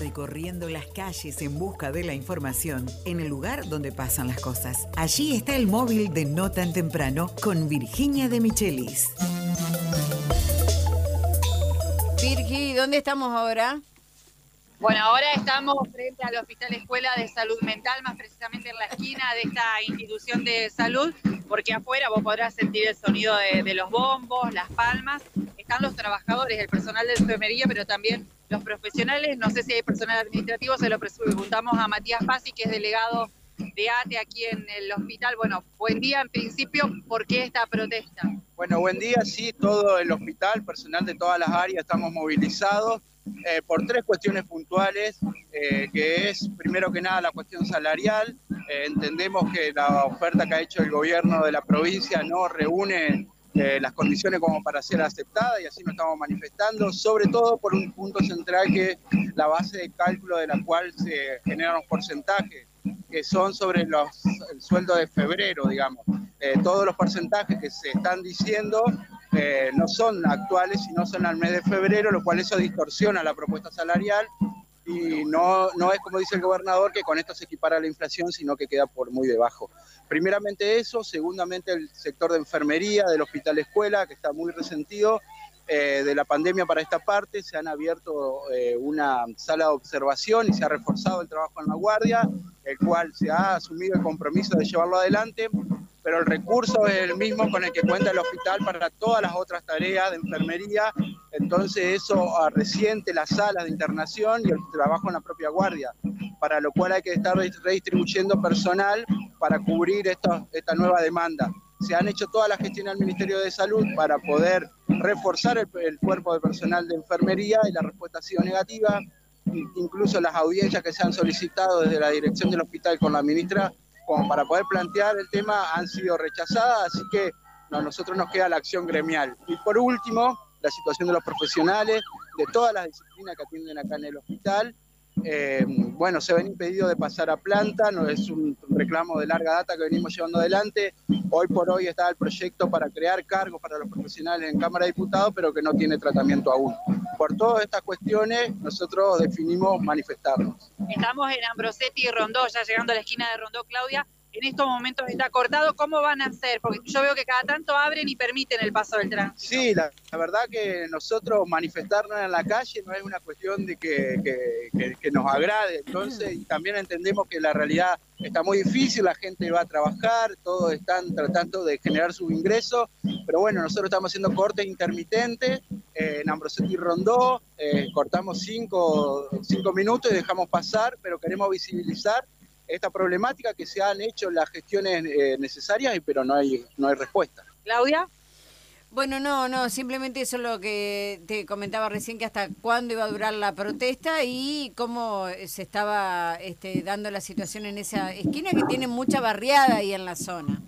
recorriendo las calles en busca de la información en el lugar donde pasan las cosas. Allí está el móvil de No Tan Temprano con Virginia de Michelis. Virgi, ¿dónde estamos ahora? Bueno, ahora estamos frente al Hospital Escuela de Salud Mental, más precisamente en la esquina de esta institución de salud, porque afuera vos podrás sentir el sonido de los bombos, las palmas. Están los trabajadores, el personal de enfermería, pero también los profesionales. No sé si hay personal administrativo, se lo preguntamos a Matías Pazzi, que es delegado de ATE aquí en el hospital. Bueno, buen día en principio. ¿Por qué esta protesta? Bueno, buen día. Sí, todo el hospital, personal de todas las áreas, estamos movilizados por tres cuestiones puntuales, que es, primero que nada, la cuestión salarial. Entendemos que la oferta que ha hecho el gobierno de la provincia no reúne las condiciones como para ser aceptada, y así nos estamos manifestando, sobre todo por un punto central, que es la base de cálculo de la cual se generan los porcentajes, que son sobre el sueldo de febrero, digamos. Todos los porcentajes que se están diciendo no son actuales, sino son al mes de febrero, lo cual eso distorsiona la propuesta salarial, y no es como dice el gobernador, que con esto se equipara la inflación, sino que queda por muy debajo. Primeramente eso, segundamente el sector de enfermería del Hospital Escuela, que está muy resentido de la pandemia para esta parte. Se han abierto una sala de observación y se ha reforzado el trabajo en la guardia, el cual se ha asumido el compromiso de llevarlo adelante, pero el recurso es el mismo con el que cuenta el hospital para todas las otras tareas de enfermería. Entonces eso resiente las salas de internación y el trabajo en la propia guardia, para lo cual hay que estar redistribuyendo personal para cubrir esta nueva demanda. Se han hecho todas las gestiones al Ministerio de Salud para poder reforzar el cuerpo de personal de enfermería, y la respuesta ha sido negativa. Incluso las audiencias que se han solicitado desde la dirección del hospital con la ministra, como para poder plantear el tema, han sido rechazadas, así que a nosotros nos queda la acción gremial. Y por último, la situación de los profesionales, de todas las disciplinas que atienden acá en el hospital. Bueno, se ven impedidos de pasar a planta, no es un reclamo de larga data que venimos llevando adelante. Hoy por hoy está el proyecto para crear cargos para los profesionales en Cámara de Diputados, pero que no tiene tratamiento aún. Por todas estas cuestiones, nosotros definimos manifestarnos. Estamos en Ambrosetti y Rondó, ya llegando a la esquina de Rondó, Claudia. En estos momentos está cortado. ¿Cómo van a hacer? Porque yo veo que cada tanto abren y permiten el paso del tránsito. Sí, la verdad que nosotros manifestarnos en la calle no es una cuestión de que nos agrade. Entonces, y también entendemos que la realidad está muy difícil, la gente va a trabajar, todos están tratando de generar sus ingresos, pero bueno, nosotros estamos haciendo cortes intermitentes en Ambrosetti y Rondó, cortamos 5 minutos y dejamos pasar, pero queremos visibilizar esta problemática, que se han hecho las gestiones necesarias, pero no hay respuesta. Claudia. Bueno, no, simplemente eso es lo que te comentaba recién, que hasta cuándo iba a durar la protesta y cómo se estaba dando la situación en esa esquina, que tiene mucha barriada ahí en la zona.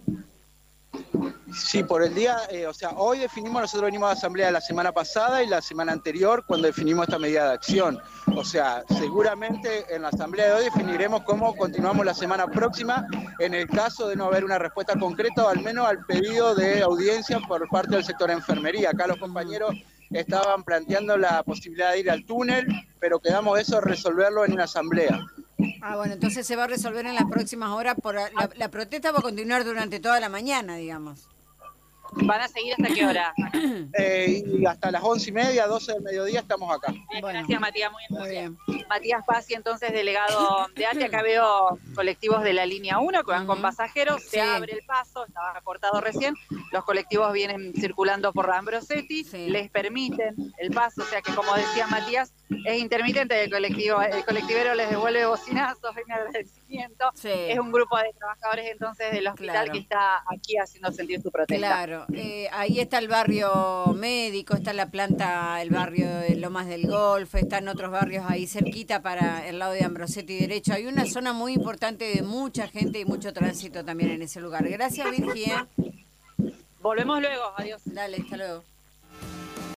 Sí, por el día, hoy definimos, nosotros venimos a asamblea la semana pasada y la semana anterior cuando definimos esta medida de acción. O sea, seguramente en la asamblea de hoy definiremos cómo continuamos la semana próxima en el caso de no haber una respuesta concreta, o al menos al pedido de audiencia por parte del sector de enfermería. Acá los compañeros estaban planteando la posibilidad de ir al túnel, pero quedamos eso resolverlo en una asamblea. Ah, bueno, entonces se va a resolver en las próximas horas. La protesta va a continuar durante toda la mañana, digamos. ¿Van a seguir hasta qué hora? Y hasta las 11:30, 12 del mediodía estamos acá. Bueno, gracias, Matías, muy bien. Matías Pazzi, entonces delegado de ATE. Acá veo colectivos de la línea 1 que van con pasajeros, se abre el paso, estaba cortado recién, los colectivos vienen circulando por Ambrosetti, les permiten el paso, o sea que, como decía Matías, es intermitente el colectivero les devuelve bocinazos en agradecimiento. Es un grupo de trabajadores entonces del hospital que está aquí haciendo sentir su protesta. Claro, ahí está el barrio médico, está la planta, el barrio de Lomas del Golfo, están otros barrios ahí cerquita para el lado de Ambrosetti derecho. Hay una zona muy importante de mucha gente y mucho tránsito también en ese lugar. Gracias, Virgi. Volvemos luego, adiós. Dale, hasta luego.